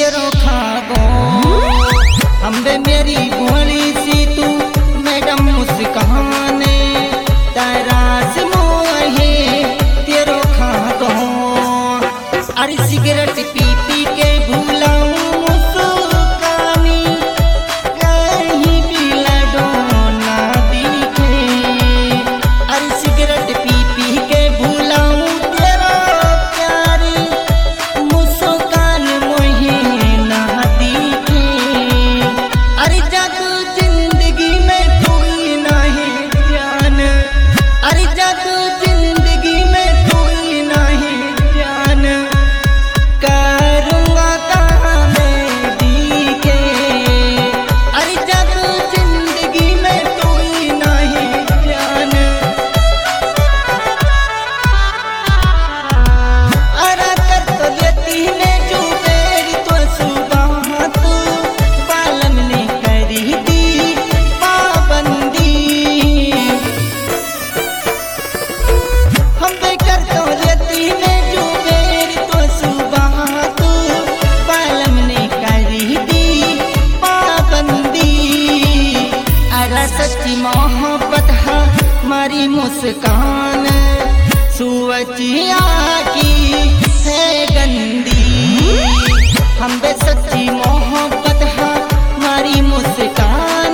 तेरो खागो हम बे मेरी भोली सी तू मैडम मुस्काने तारा से मोहे तेरो खागो। अरे सिगरेट पी पी के भूलाऊं मुस्कानी कहीं भी लडो ना दिखे। अरे सिगरेट पी पी के भूलाऊं तेरा प्यारी मुस्कान मोहे ना दिखे। अरे जग जिंदगी में कोई नहीं जान, अरे जग जिंदगी में कोई नहीं जान करूँगा कहाँ मैं दिखे। अरे जग जिंदगी में कोई नहीं जान। अरे कर तो लेती ने जो मेरी तो सुबह तू बालम ने करी दी पाबंदी। हम बेकर तो लेती ने जो मेरी तो सुबह तू बालम ने करी दी पाबंदी। अरे सच्ची मोहब्बत है मारी मुस्कान सुवचिया की है गंदी। हम बे सच्ची मोहब्बत है मारी मुस्कान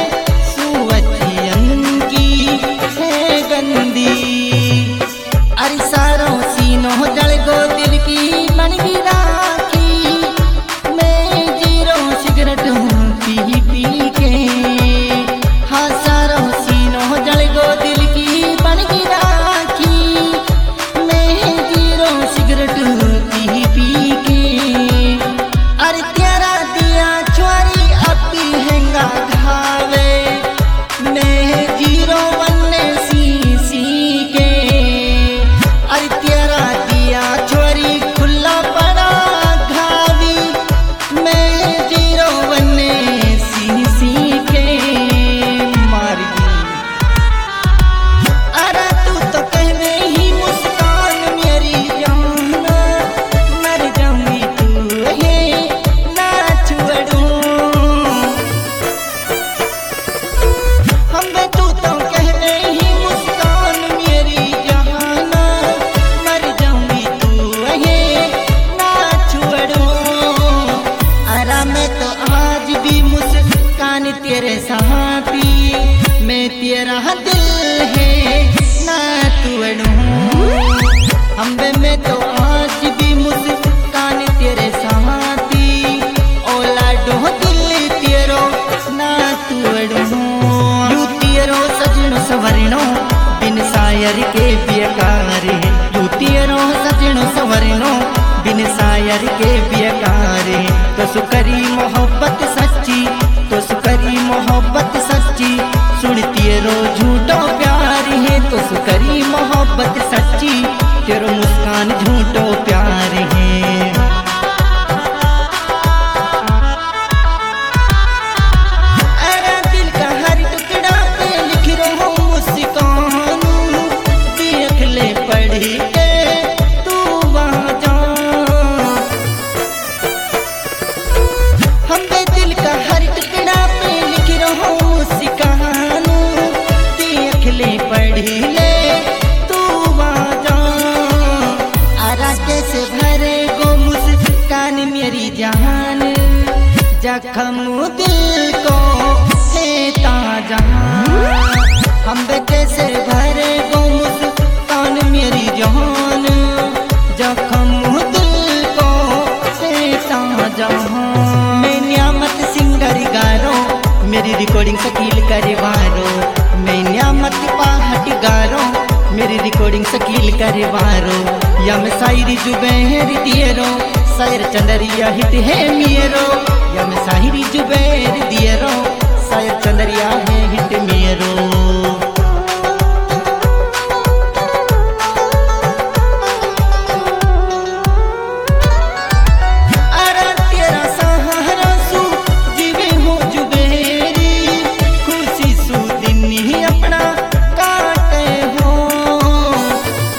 सुवचियन की है गंदी। अरे सारों सीनों जल गो दिल की बन की राखी मैं जीरो सिगरेट पी पी के। हाँ सारों सीनों जल गो दिल की बन की राखी मैं जीरो सिगरेट पी पी के। अरे तेरा दिया चोरी अब भी हैंगा घावे मैं जीरो बनने सी के। अरे तेरा दिया चोरी खुला पड़ा घावी मैं जीरो बनने सी के मार गई। अरे तू तो कहने ही मुस्कान मेरी जान मर जाऊंगी तू है ना छोड़ूं। हम बे तू तो कहने ही मुस्कान मेरी जान मर जाऊंगी तू है ना छोड़ूं। अरे मैं तो आज भी मुस्कान तेरे साथी मैं तेरा दिल है ना तोड़ूं। हम बे मैं तो आज भी मुस्कान तेरे साथी ओला डो दिल तेरो ना तोड़ूं। यू तेरो सजनो सवरणो बिन सायर के बेकार है। यू तेरो सजनो सवरणो बिन सायर के बेकार है। तो सुकरी मोहब्बत सच्ची तो सुकरी मोहब्बत सच्ची सुन तेरो झूठो प्यार है। तो सुकरी मोहब्बत सच्ची तेरो मुस्कान झूठो प्यार है। अरे दिल का हर टुकड़ा पे लिख रहा हूँ मुस्कान देख ले पढ़ के तू वहाँ जा। हम बे दिल का हर टुकड़ा पे लिख रहा हूँ मुस्कान देख ले पढ़ ले तू वहाँ जा। अरे कैसे भरे गो मुस्कान मेरी जान जख्म दिल को है ताजा। हम बे कैसे भरे गो मुस्कान मेरी जान जख्म दिल को है ताजा। मैं नियामत सिंगर गारो मेरी रिकॉर्डिंग शकील करवारो। मैं नियामत पाहट गारो मेरी रिकॉर्डिंग शकील करवारो। या मैं शायरी जुबैर दियरो शायर चंदरिया हिट है मेरो। या मैं शायरी जुबैर दियरो शायर चंदरिया है हिट मेरो। अरे तेरा सहारा सू जीवे हो जुबेरी खुशी सू दिन ही अपना काटे हो।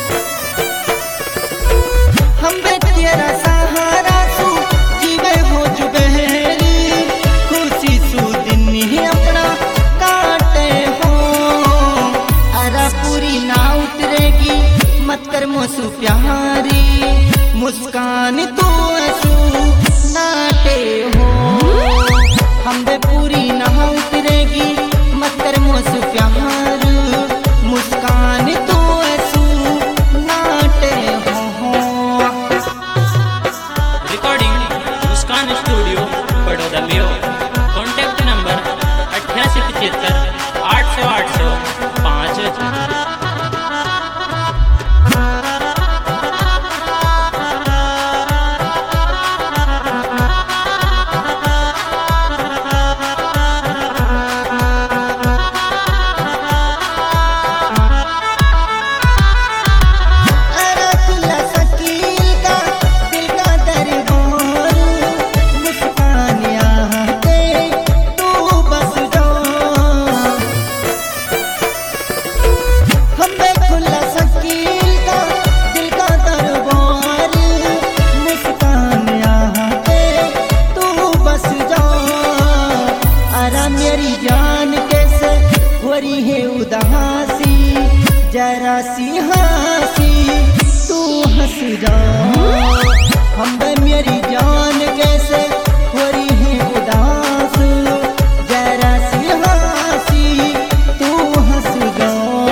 हम बे तेरा सहारा सू जीवे हो मुस्कान तू ऐसू नाटे हो हम बे पूरी ना उतरेगी मत कर मुझसे प्यार मुस्कान तू ऐसू नाटे हो। रिकॉर्डिंग मुस्कान स्टूडियो बड़ौदा में। Contact number 8875 800 800 5। जरा सी हंसी तू हंस जा हम बे मेरी जान कैसे हो रही है उदास जरा सी हंसी तू हंस जा।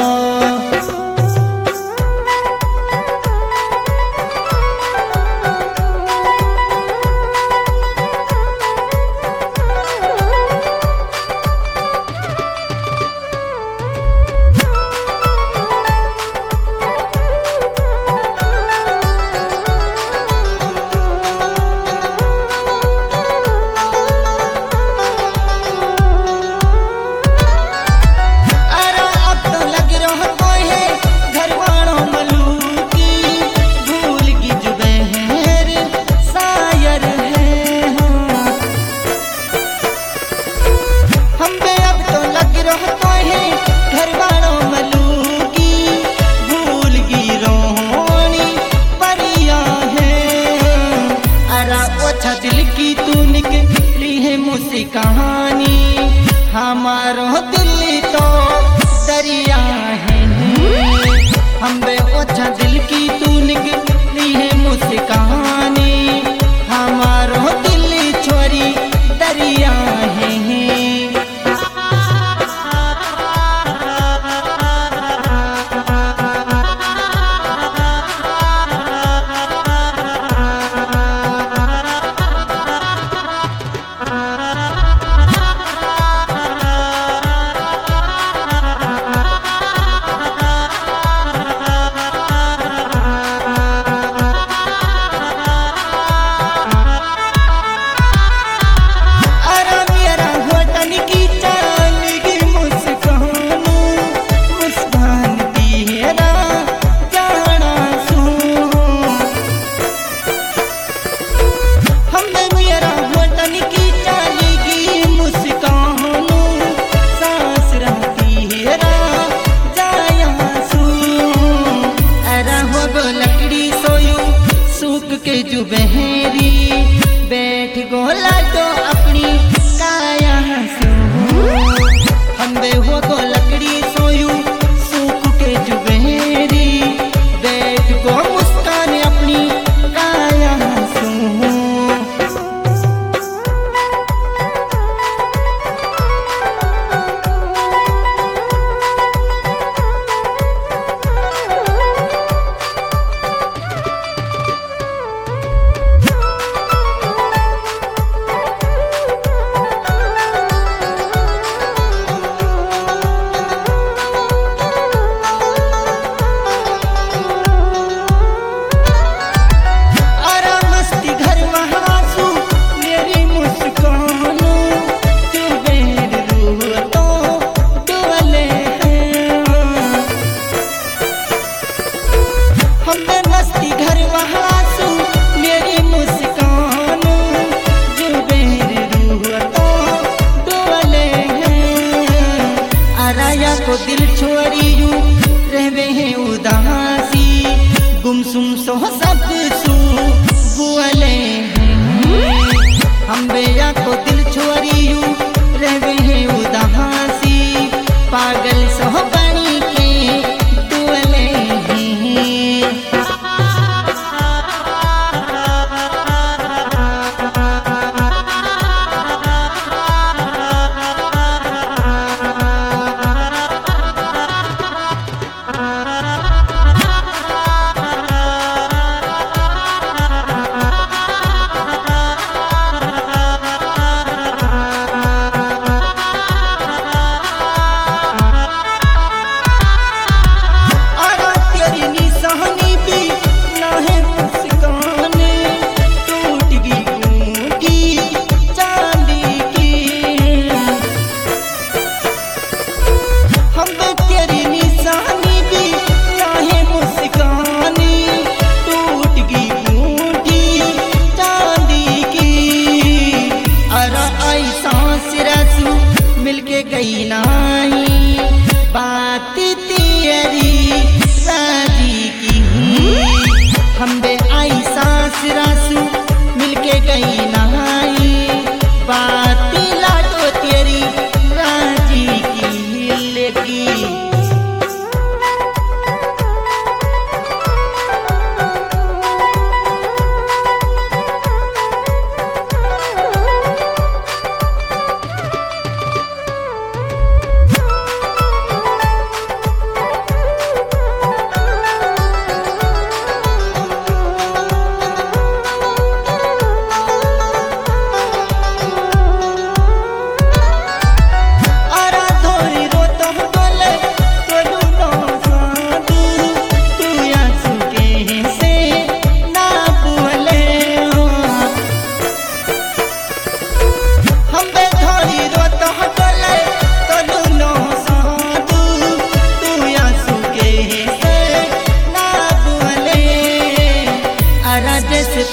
दिल की तू निकली है मुझसे कहानी हमारो दिल तो दरिया है हम बे अच्छा दिल की तू निकली है मुझसे कहानी हमारो दिल छोरी दरिया है। के जो बहरी बैठ गोला तो अपनी काया सो हम बे हो गो लकड़ी सोयू सूख के जो बहरी बैठ गो मुस्कान अपनी काया सो।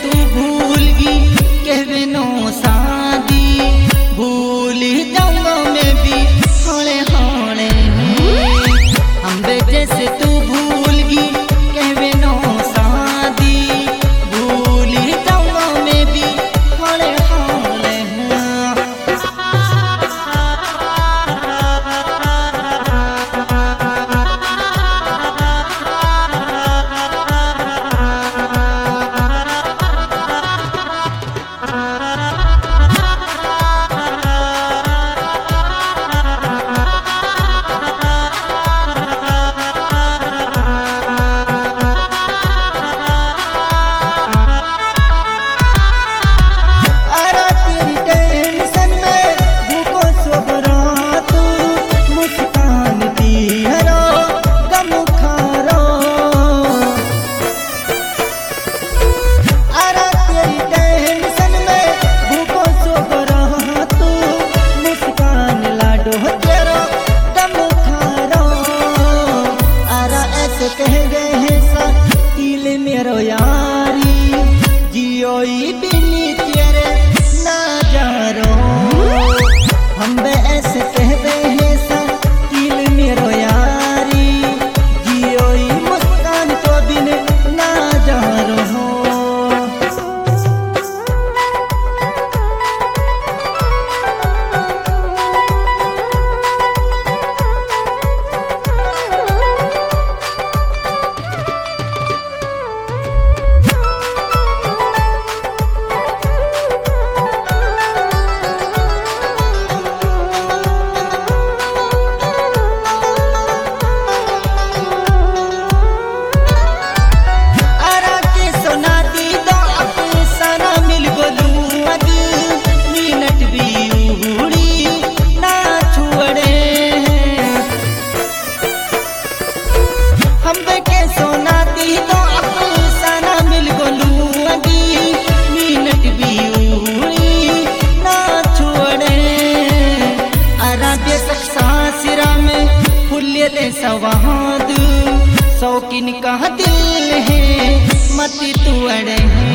तू भूल गी कहवे नो शादी भूल जाऊंगा मैं भी हौले हौले हम जैसे तू भूल गी कहवे नो शादी भूल जाऊंगा मैं भी हौले हौले मेरो यारी जियोई बिनी तेरे ना जारो हम ऐसे कहते हैं सब दिल मेरो यारी जियोई मुस्कान तो बिन ना जारो हो सवाद शौकीन का दिल है मत तू अड़े